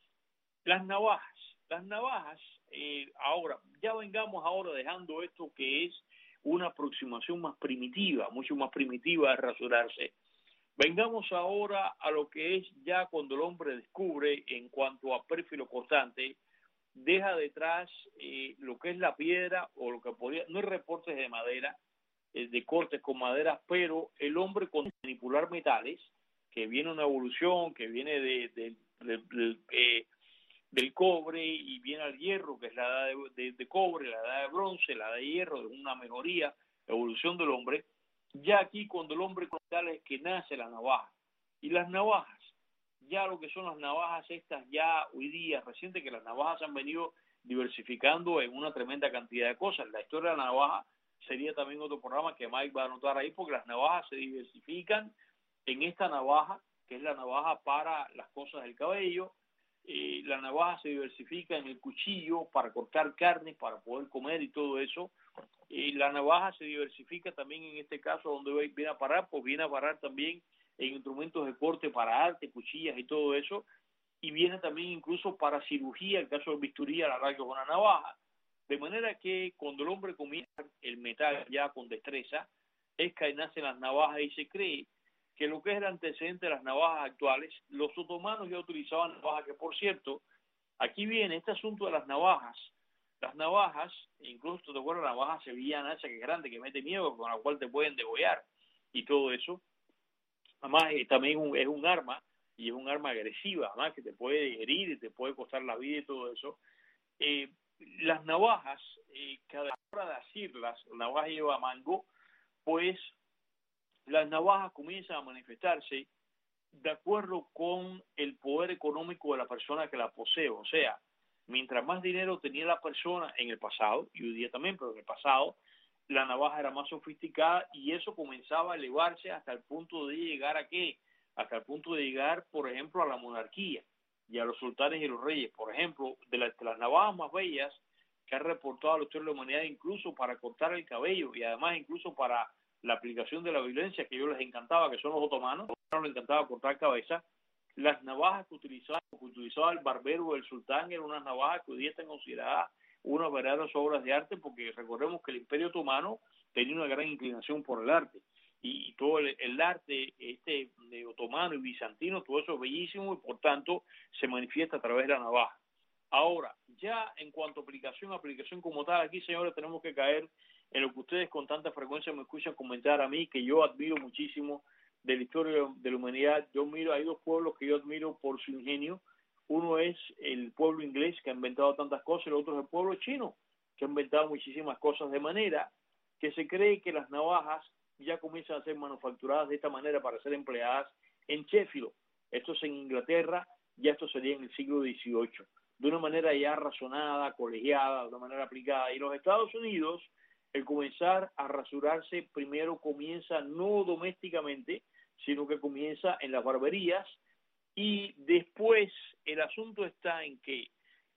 Las navajas. Las navajas, eh, ahora, ya vengamos ahora dejando esto que es una aproximación más primitiva, mucho más primitiva de rasurarse. Vengamos ahora a lo que es ya cuando el hombre descubre, en cuanto a pérfilo cortante, deja detrás eh, lo que es la piedra o lo que podría, no hay reportes de madera, eh, de cortes con madera, pero el hombre con manipular metales, que viene una evolución, que viene de, de, de, de eh, del cobre y viene al hierro, que es la edad de, de, de cobre, la edad de bronce, la edad de hierro, es una mejoría, evolución del hombre. Ya aquí cuando el hombre con metales es que nace la navaja. Y las navajas, ya lo que son las navajas estas ya hoy día, reciente que las navajas han venido diversificando en una tremenda cantidad de cosas. La historia de la navaja sería también otro programa que Mike va a anotar ahí, porque las navajas se diversifican en esta navaja, que es la navaja para las cosas del cabello. Eh, la navaja se diversifica en el cuchillo para cortar carne, para poder comer y todo eso. Eh, la navaja se diversifica también en este caso, donde viene a parar, pues viene a parar también en instrumentos de corte para arte, cuchillas y todo eso, y viene también incluso para cirugía, el caso de bisturí, a la larga con una navaja. De manera que cuando el hombre comienza el metal ya con destreza, es que nacen las navajas, y se cree que lo que es el antecedente de las navajas actuales, los otomanos ya utilizaban navajas, que por cierto, aquí viene este asunto de las navajas. Las navajas, incluso te acuerdas la navaja sevillana, esa que es grande, que mete miedo, con la cual te pueden degollar y todo eso. Además, eh, también es un, es un arma, y es un arma agresiva, además que te puede herir y te puede costar la vida y todo eso. Eh, las navajas, eh, cada hora de asirlas, la navaja lleva mango, pues las navajas comienzan a manifestarse de acuerdo con el poder económico de la persona que la posee. O sea, mientras más dinero tenía la persona en el pasado, y hoy día también, pero en el pasado, la navaja era más sofisticada y eso comenzaba a elevarse hasta el punto de llegar a qué, hasta el punto de llegar, por ejemplo, a la monarquía y a los sultanes y los reyes. Por ejemplo, de, la, de las navajas más bellas que ha reportado la historia de la humanidad, incluso para cortar el cabello y además incluso para la aplicación de la violencia, que a ellos les encantaba, que son los otomanos, no les encantaba cortar cabeza. Las navajas que utilizaba, que utilizaba el barbero o el sultán eran unas navajas que hoy día están consideradas unas verdaderas obras de arte, porque recordemos que el Imperio Otomano tenía una gran inclinación por el arte, y, y todo el, el arte este de otomano y bizantino, todo eso es bellísimo y por tanto se manifiesta a través de la navaja. Ahora, ya en cuanto a aplicación, aplicación como tal, aquí, señores, tenemos que caer en lo que ustedes con tanta frecuencia me escuchan comentar a mí, que yo admiro muchísimo de la historia de la humanidad. Yo miro, hay dos pueblos que yo admiro por su ingenio. Uno es el pueblo inglés, que ha inventado tantas cosas, y el otro es el pueblo chino, que ha inventado muchísimas cosas, de manera que se cree que las navajas ya comienzan a ser manufacturadas de esta manera para ser empleadas en Sheffield. Esto es en Inglaterra, ya esto sería en el siglo dieciocho, de una manera ya razonada, colegiada, de una manera aplicada. Y en los Estados Unidos, el comenzar a rasurarse primero comienza no domésticamente, sino que comienza en las barberías, y después el asunto está en que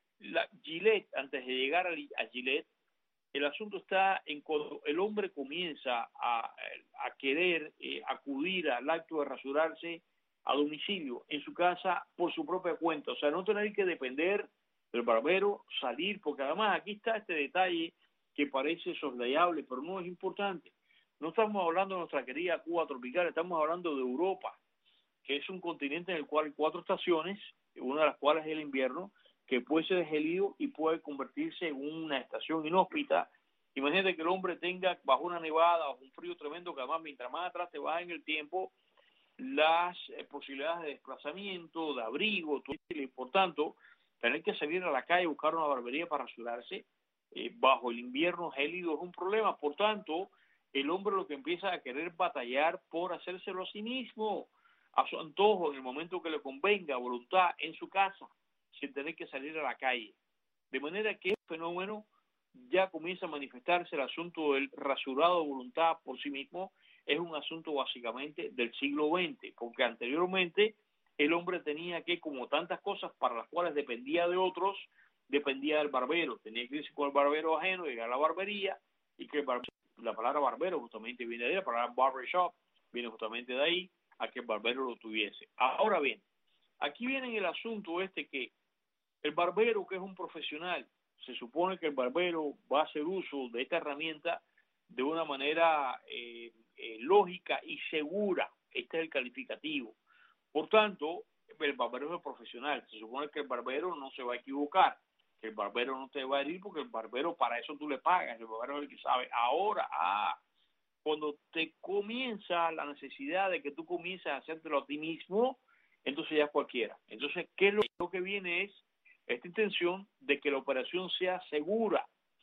la Gillette, antes de llegar a, a Gillette, el asunto está en cuando el hombre comienza a, a querer eh, acudir al acto de rasurarse a domicilio, en su casa, por su propia cuenta. O sea, no tener que depender del barbero, salir, porque además aquí está este detalle que parece soslayable, pero no es importante. No estamos hablando de nuestra querida Cuba tropical, estamos hablando de Europa, que es un continente en el cual hay cuatro estaciones, una de las cuales es el invierno, que puede ser gelido y puede convertirse en una estación inhóspita. Imagínate que el hombre tenga bajo una nevada o un frío tremendo, que además mientras más atrás te vas en el tiempo, las eh, posibilidades de desplazamiento, de abrigo, todo, y por tanto, tener que salir a la calle a buscar una barbería para rasurarse eh, bajo el invierno gélido es un problema. Por tanto, el hombre lo que empieza a querer batallar por hacérselo a sí mismo, a su antojo, en el momento que le convenga, a voluntad, en su casa, sin tener que salir a la calle. De manera que este fenómeno ya comienza a manifestarse. El asunto del rasurado de voluntad por sí mismo es un asunto básicamente del siglo veinte, porque anteriormente el hombre tenía que, como tantas cosas para las cuales dependía de otros, dependía del barbero, tenía que irse con el barbero ajeno, llegar a la barbería, y que el barbero, la palabra barbero justamente viene de ahí, la palabra barbershop viene justamente de ahí, a que el barbero lo tuviese. Ahora bien, aquí viene el asunto este que el barbero, que es un profesional, se supone que el barbero va a hacer uso de esta herramienta de una manera eh, eh, lógica y segura. Este es el calificativo. Por tanto, el barbero es el profesional. Se supone que el barbero no se va a equivocar, que el barbero no te va a herir, porque el barbero, para eso tú le pagas, el barbero es el que sabe. Ahora, ah, cuando te comienza la necesidad de que tú comiences a hacértelo a ti mismo, entonces ya cualquiera. Entonces, ¿qué es lo, lo que viene? Es esta intención de que la operación sea segura.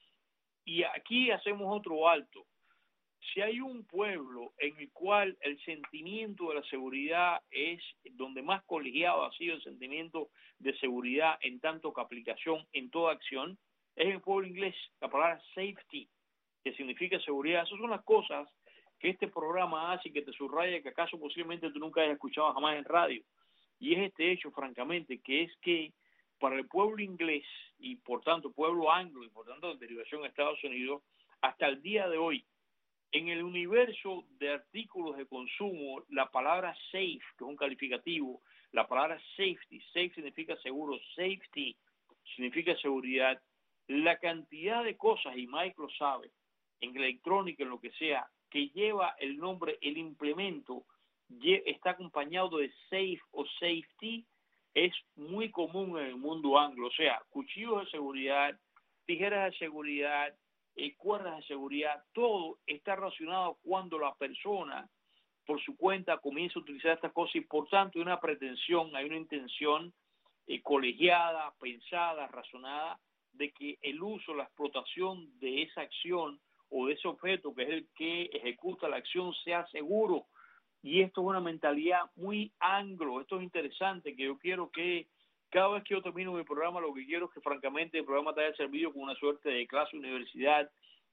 Y aquí hacemos otro alto. Si hay un pueblo en el cual el sentimiento de la seguridad es donde más colegiado ha sido el sentimiento de seguridad en tanto que aplicación en toda acción, es el pueblo inglés. La palabra safety, que significa seguridad. Esas son las cosas que este programa hace y que te subraya, que acaso posiblemente tú nunca hayas escuchado jamás en radio. Y es este hecho, francamente, que es que para el pueblo inglés y por tanto pueblo anglo y por tanto de derivación a Estados Unidos, hasta el día de hoy, en el universo de artículos de consumo, la palabra safe, que es un calificativo, la palabra safety, safe significa seguro, safety significa seguridad, la cantidad de cosas, y Mike lo sabe, en electrónica, en lo que sea, que lleva el nombre, el implemento, está acompañado de safe o safety, es muy común en el mundo anglo. O sea, cuchillos de seguridad, tijeras de seguridad, eh, cuerdas de seguridad, todo está relacionado cuando la persona por su cuenta comienza a utilizar estas cosas, y por tanto hay una pretensión, hay una intención eh, colegiada, pensada, razonada, de que el uso, la explotación de esa acción o de ese objeto que es el que ejecuta la acción sea seguro. Y esto es una mentalidad muy anglo. Esto es interesante, que yo quiero que cada vez que yo termino mi programa, lo que quiero es que francamente el programa te haya servido como una suerte de clase universidad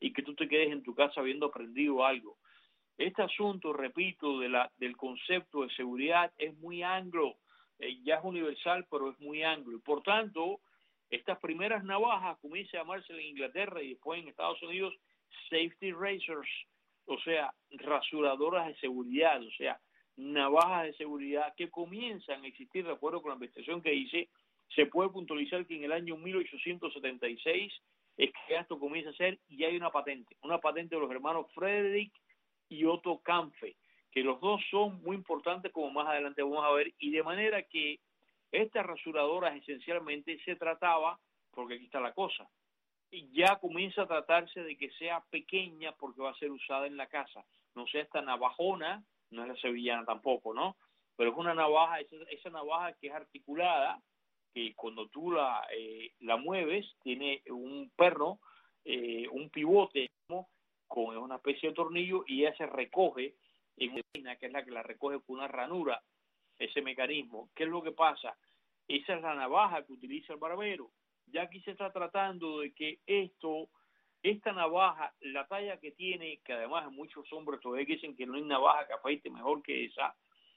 y que tú te quedes en tu casa habiendo aprendido algo. Este asunto, repito, de la, del concepto de seguridad es muy anglo, eh, ya es universal, pero es muy anglo. Y por tanto, estas primeras navajas comienzan a llamarse en Inglaterra y después en Estados Unidos safety razors, o sea, rasuradoras de seguridad, o sea, navajas de seguridad que comienzan a existir. De acuerdo con la investigación que hice, se puede puntualizar que en el año mil ochocientos setenta y seis es que esto comienza a ser, y hay una patente, una patente de los hermanos Frederick y Otto Kampfe, que los dos son muy importantes, como más adelante vamos a ver, y de manera que estas rasuradoras esencialmente se trataba, porque aquí está la cosa, y ya comienza a tratarse de que sea pequeña porque va a ser usada en la casa, no sea esta navajona, no es la sevillana tampoco, ¿no? Pero es una navaja, esa, esa navaja que es articulada, que cuando tú la, eh, la mueves, tiene un perno, eh, un pivote, ¿no?, con una especie de tornillo, y ella se recoge en una máquina que es la que la recoge con una ranura, ese mecanismo. ¿Qué es lo que pasa? Esa es la navaja que utiliza el barbero. Ya aquí se está tratando de que esto, esta navaja, la talla que tiene, que además muchos hombres todavía dicen que no hay navaja que afeite mejor que esa,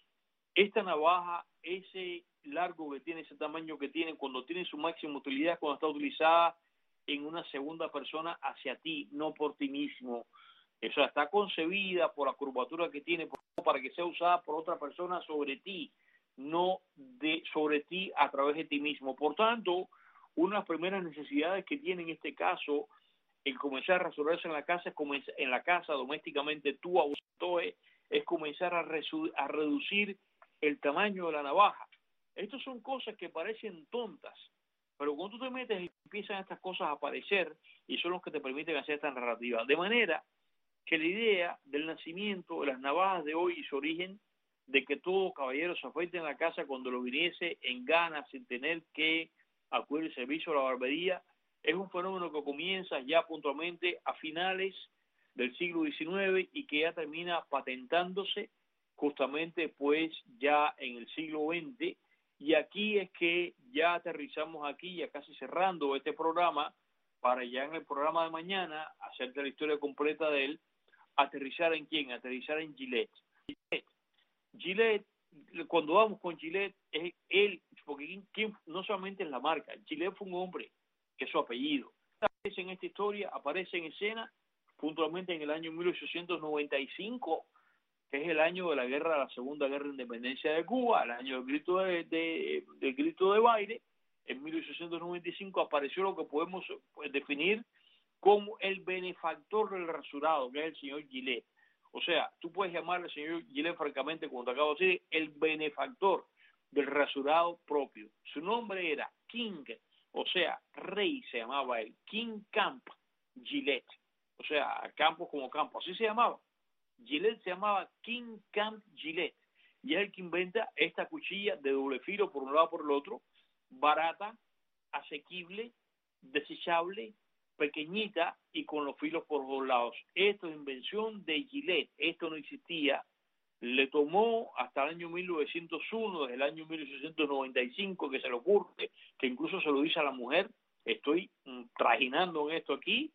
esta navaja, ese largo que tiene, ese tamaño que tiene, cuando tiene su máxima utilidad, cuando está utilizada en una segunda persona hacia ti, no por ti mismo. O sea, está concebida por la curvatura que tiene para que sea usada por otra persona sobre ti, no de sobre ti a través de ti mismo. Por tanto, una de las primeras necesidades que tiene en este caso el comenzar a rasurarse en la casa, es comenzar, en la casa domésticamente tú a es, es comenzar a, resu, a reducir el tamaño de la navaja. Estas son cosas que parecen tontas, pero cuando tú te metes y empiezan estas cosas a aparecer, y son los que te permiten hacer esta narrativa. De manera que la idea del nacimiento de las navajas de hoy y su origen de que todo caballero se afeite en la casa cuando lo viniese en gana sin tener que acudir al servicio a la barbería, es un fenómeno que comienza ya puntualmente a finales del siglo diecinueve y que ya termina patentándose justamente pues ya en el siglo veinte. Y aquí es que ya aterrizamos aquí, ya casi cerrando este programa, para ya en el programa de mañana, hacerte la historia completa de él, aterrizar en quién, aterrizar en Gillette. Gillette, Gillette cuando vamos con Gillette, es él, porque ¿quién? No solamente es la marca, Gillette fue un hombre, que es su apellido. Aparece en esta historia, aparece en escena, puntualmente en el año mil ochocientos noventa y cinco, que es el año de la guerra, la segunda guerra de independencia de Cuba, el año del grito de, de, del grito de baile. En mil ochocientos noventa y cinco apareció lo que podemos pues, definir como el benefactor del rasurado, que es el señor Gillette. O sea, tú puedes llamarle al señor Gillette francamente, como te acabo de decir, el benefactor del rasurado propio. Su nombre era King, o sea, rey se llamaba él, King Camp Gillette. O sea, Campos como Campo, así se llamaba. Gillette se llamaba King Camp Gillette, y es el que inventa esta cuchilla de doble filo por un lado por el otro, barata, asequible, desechable, pequeñita y con los filos por dos lados. Esto es invención de Gillette, esto no existía. Le tomó hasta el año mil novecientos uno, desde el año mil ochocientos noventa y cinco que se le ocurre, que incluso se lo dice a la mujer, estoy mm, trajinando en esto aquí,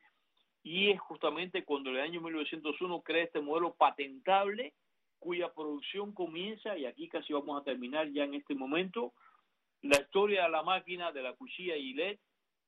y es justamente cuando en el año mil novecientos uno crea este modelo patentable, cuya producción comienza, y aquí casi vamos a terminar ya en este momento. La historia de la máquina de la cuchilla Gillette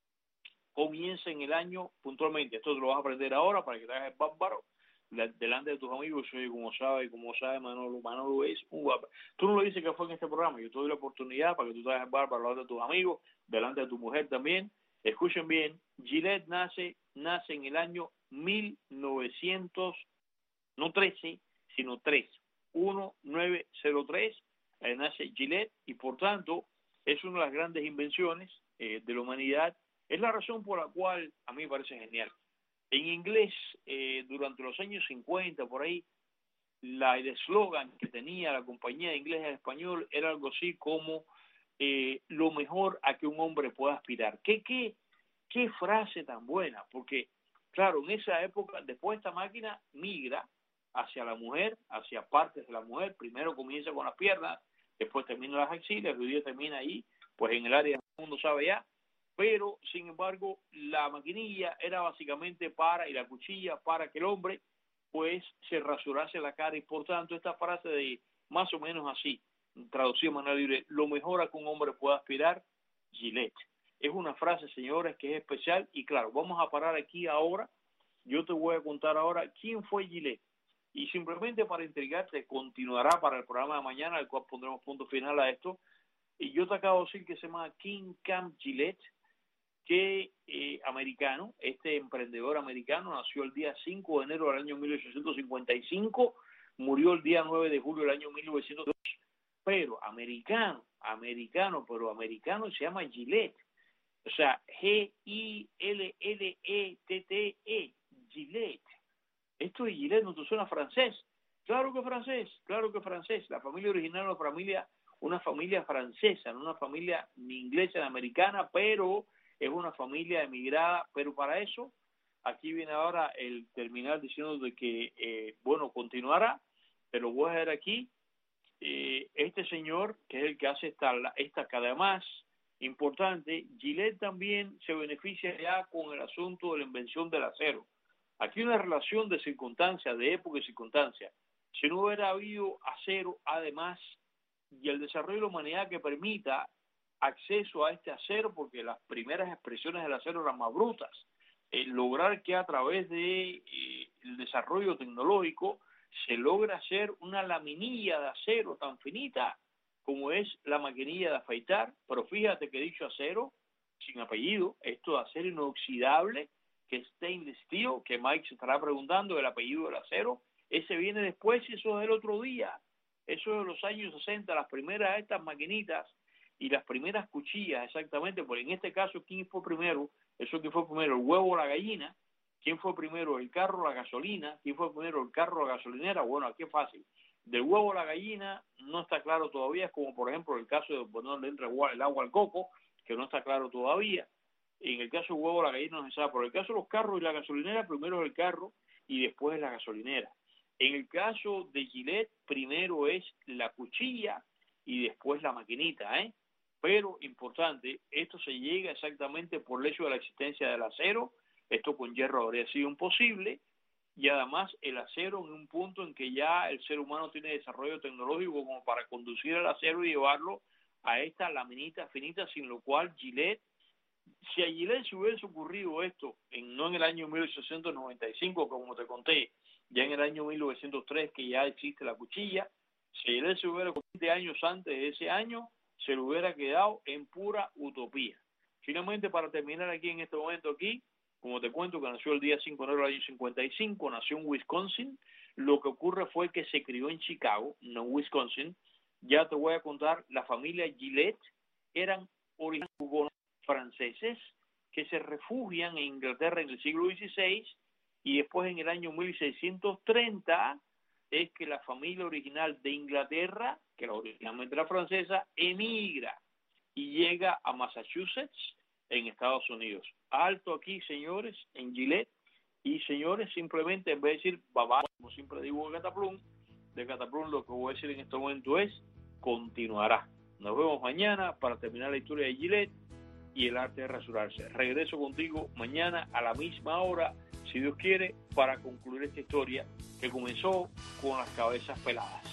comienza en el año, puntualmente, esto te lo vas a aprender ahora para que te hagas el bárbaro, delante de tus amigos. Soy, como sabe, como sabe Manolo, Manolo es un bárbaro. Tú no lo dices que fue en este programa, yo te doy la oportunidad para que tú te hagas el bárbaro delante de tus amigos, delante de tu mujer también. Escuchen bien, Gillette nace, nace en el año mil novecientos, no trece, sino tres, mil novecientos tres, eh, nace Gillette, y por tanto es una de las grandes invenciones eh, de la humanidad. Es la razón por la cual a mí me parece genial. En inglés, eh, durante los años cincuenta, por ahí, la, el eslogan que tenía la compañía de inglés en español era algo así como eh, lo mejor a que un hombre pueda aspirar. ¿Qué, qué, qué frase tan buena? Porque, claro, en esa época, después esta máquina migra hacia la mujer, hacia partes de la mujer. Primero comienza con las piernas, después termina las axilas, y hoy día termina ahí, pues en el área que todo el mundo sabe ya, pero sin embargo la maquinilla era básicamente para, y la cuchilla para que el hombre pues se rasurase la cara, y por tanto esta frase de más o menos así, traducida de manera libre, lo mejor a que un hombre pueda aspirar, Gillette. Es una frase, señores, que es especial, y claro, vamos a parar aquí ahora. Yo te voy a contar ahora quién fue Gillette, y simplemente para intrigarte, continuará para el programa de mañana, al cual pondremos punto final a esto. Y yo te acabo de decir que se llama King Camp Gillette, que eh, americano, este emprendedor americano nació el día cinco de enero del año mil ochocientos cincuenta y cinco, murió el día nueve de julio del año mil novecientos dos, pero americano, americano, pero americano se llama Gillette, o sea, G I L L E T T E, Gillette. Esto de Gillette no te suena francés. Claro que francés, claro que francés. La familia original es una familia, una familia francesa, no una familia ni inglesa ni americana, pero es una familia emigrada. Pero para eso, aquí viene ahora el terminar diciendo de que, eh, bueno, continuará, pero voy a ver aquí, eh, este señor, que es el que hace esta, esta que además, importante, Gillette también se beneficia ya con el asunto de la invención del acero. Aquí una relación de circunstancias, de época y circunstancias. Si no hubiera habido acero, además, y el desarrollo de la humanidad que permita acceso a este acero, porque las primeras expresiones del acero eran más brutas, eh, lograr que a través de eh, el desarrollo tecnológico se logra hacer una laminilla de acero tan finita como es la maquinilla de afeitar, pero fíjate que he dicho acero sin apellido, esto de acero inoxidable, que es stainless steel, que Mike se estará preguntando el apellido del acero, ese viene después y eso es del otro día, eso es de los años sesenta, las primeras de estas maquinitas y las primeras cuchillas, exactamente, porque en este caso, ¿quién fue primero? Eso que fue primero, el huevo o la gallina. ¿Quién fue primero, el carro o la gasolina? ¿Quién fue primero, el carro o la gasolinera? Bueno, aquí es fácil. Del huevo a la gallina no está claro todavía, es como por ejemplo el caso de bueno, le entra el agua al coco, que no está claro todavía. En el caso del huevo a la gallina no se sabe, pero en el caso de los carros y la gasolinera, primero es el carro y después es la gasolinera. En el caso de Gillette, primero es la cuchilla y después la maquinita, ¿eh? Pero, importante, esto se llega exactamente por el hecho de la existencia del acero. Esto con hierro habría sido imposible, y además el acero en un punto en que ya el ser humano tiene desarrollo tecnológico como para conducir el acero y llevarlo a esta laminita finita, sin lo cual Gillette, si a Gillette se hubiese ocurrido esto, en, no en el año mil ochocientos noventa y cinco, como te conté, ya en el año mil novecientos tres, que ya existe la cuchilla, si a Gillette se hubiera veinte años antes de ese año, se le hubiera quedado en pura utopía. Finalmente, para terminar aquí en este momento aquí, como te cuento que nació el día cinco de enero del año cincuenta y cinco, nació en Wisconsin. Lo que ocurre fue que se crió en Chicago, no en Wisconsin. Ya te voy a contar, la familia Gillette eran originarios franceses que se refugian en Inglaterra en el siglo dieciséis, y después en el año mil seiscientos treinta es que la familia original de Inglaterra, que era originalmente era francesa, emigra y llega a Massachusetts, en Estados Unidos. Alto aquí, señores, en Gillette, y señores, simplemente en vez de decir babá, como siempre digo de Cataplum, de Cataplum lo que voy a decir en este momento es continuará. Nos vemos mañana para terminar la historia de Gillette y el arte de rasurarse. Regreso contigo mañana a la misma hora, si Dios quiere, para concluir esta historia que comenzó con las cabezas peladas.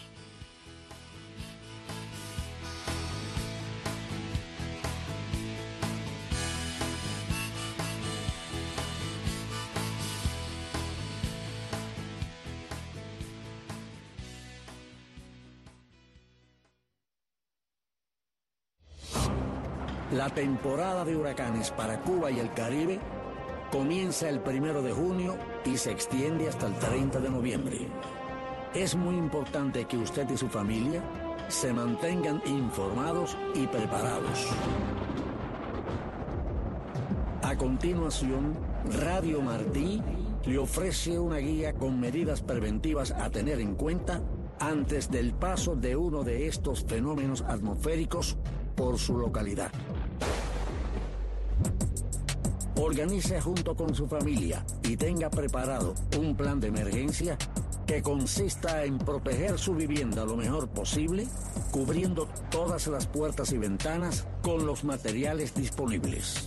La temporada de huracanes para Cuba y el Caribe comienza el primero de junio y se extiende hasta el treinta de noviembre. Es muy importante que usted y su familia se mantengan informados y preparados. A continuación, Radio Martí le ofrece una guía con medidas preventivas a tener en cuenta antes del paso de uno de estos fenómenos atmosféricos por su localidad. Organice junto con su familia y tenga preparado un plan de emergencia que consista en proteger su vivienda lo mejor posible, cubriendo todas las puertas y ventanas con los materiales disponibles.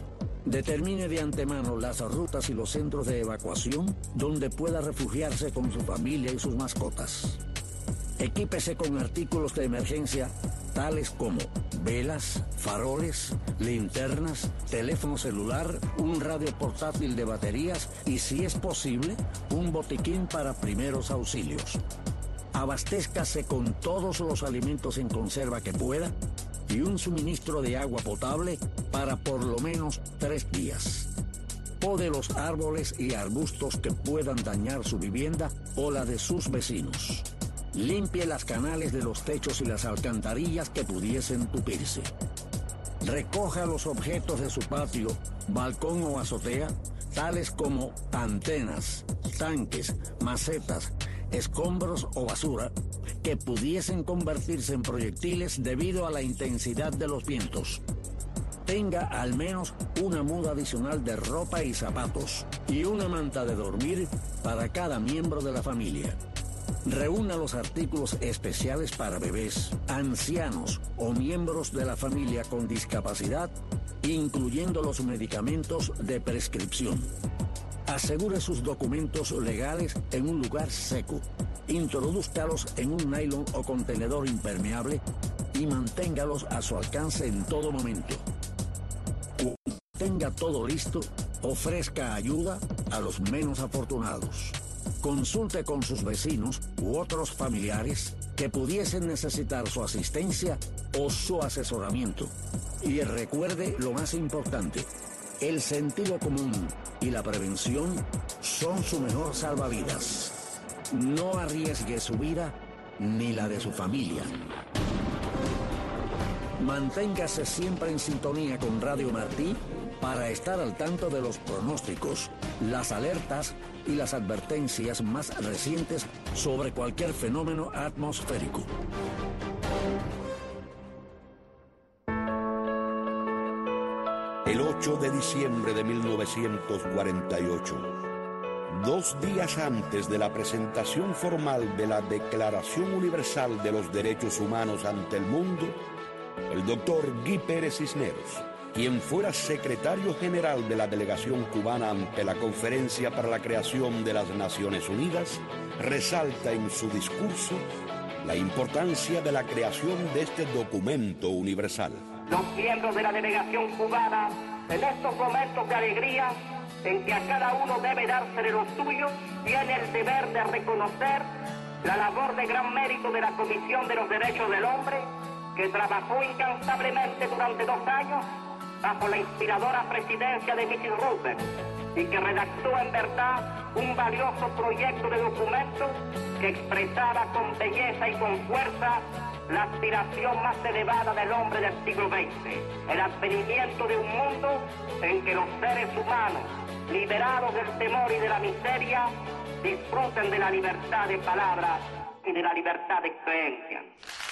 Determine de antemano las rutas y los centros de evacuación donde pueda refugiarse con su familia y sus mascotas. Equípese con artículos de emergencia tales como velas, faroles, linternas, teléfono celular, un radio portátil de baterías y, si es posible, un botiquín para primeros auxilios. Abastézcase con todos los alimentos en conserva que pueda y un suministro de agua potable para por lo menos tres días. Pode los árboles y arbustos que puedan dañar su vivienda o la de sus vecinos. Limpie las canales de los techos y las alcantarillas que pudiesen tupirse. Recoja los objetos de su patio, balcón o azotea, tales como antenas, tanques, macetas, escombros o basura, que pudiesen convertirse en proyectiles debido a la intensidad de los vientos. Tenga al menos una muda adicional de ropa y zapatos y una manta de dormir para cada miembro de la familia. Reúna los artículos especiales para bebés, ancianos o miembros de la familia con discapacidad, incluyendo los medicamentos de prescripción. Asegure sus documentos legales en un lugar seco. Introdúzcalos en un nylon o contenedor impermeable y manténgalos a su alcance en todo momento. Cuando tenga todo listo, ofrezca ayuda a los menos afortunados. Consulte con sus vecinos u otros familiares que pudiesen necesitar su asistencia o su asesoramiento. Y recuerde lo más importante: el sentido común y la prevención son su mejor salvavidas. No arriesgue su vida ni la de su familia. Manténgase siempre en sintonía con Radio Martí para estar al tanto de los pronósticos, las alertas y las advertencias más recientes sobre cualquier fenómeno atmosférico. El ocho de diciembre de mil novecientos cuarenta y ocho, dos días antes de la presentación formal de la Declaración Universal de los Derechos Humanos ante el mundo, el doctor Guy Pérez Cisneros, quien fuera secretario general de la delegación cubana ante la Conferencia para la Creación de las Naciones Unidas, resalta en su discurso la importancia de la creación de este documento universal. Los miembros de la delegación cubana, en estos momentos de alegría, en que a cada uno debe dársele lo suyo, tiene el deber de reconocer la labor de gran mérito de la Comisión de los Derechos del Hombre, que trabajó incansablemente durante dos años bajo la inspiradora presidencia de missus Roosevelt y que redactó en verdad un valioso proyecto de documento que expresaba con belleza y con fuerza la aspiración más elevada del hombre del siglo veinte, el advenimiento de un mundo en que los seres humanos, liberados del temor y de la miseria, disfruten de la libertad de palabra y de la libertad de creencia.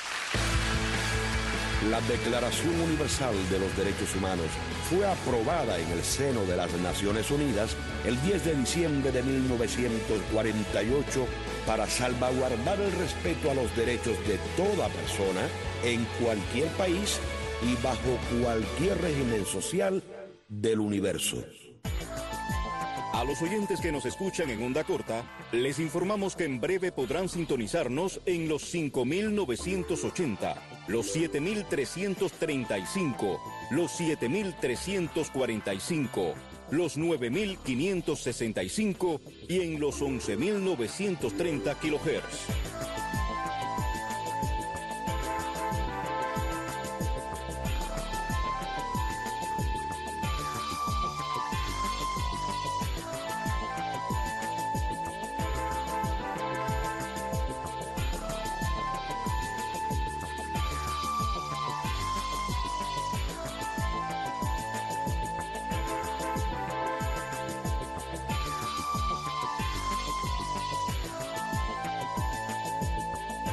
La Declaración Universal de los Derechos Humanos fue aprobada en el seno de las Naciones Unidas el diez de diciembre de mil novecientos cuarenta y ocho para salvaguardar el respeto a los derechos de toda persona en cualquier país y bajo cualquier régimen social del universo. A los oyentes que nos escuchan en onda corta, les informamos que en breve podrán sintonizarnos en los cinco mil novecientos ochenta, los siete mil trescientos treinta y cinco, los siete mil trescientos cuarenta y cinco, los nueve mil quinientos sesenta y cinco y en los once mil novecientos treinta kilohertz.